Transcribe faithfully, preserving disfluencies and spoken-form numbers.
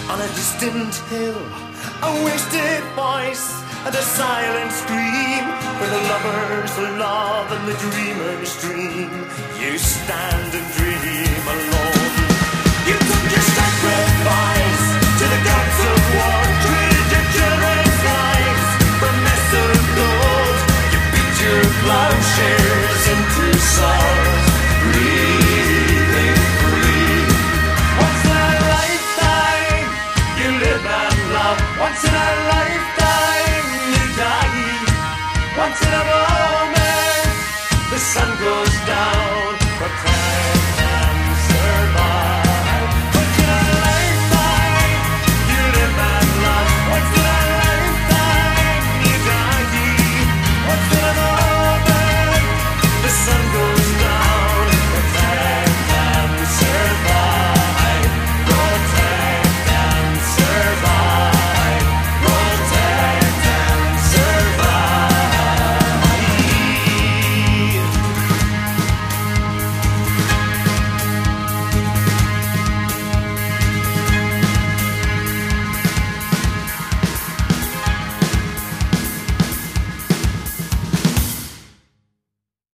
On a distant hill, a wasted voice and a silent scream, where the lovers love and the dreamers dream. You stand and dream alone. You took your sacrifice to the gods of war, traded your children's lives for a mess of gold. You beat your plowshares into swords, breathing free. Once in a lifetime, you live and love. Once in a lifetime, you die. Once in a moment, the sun goes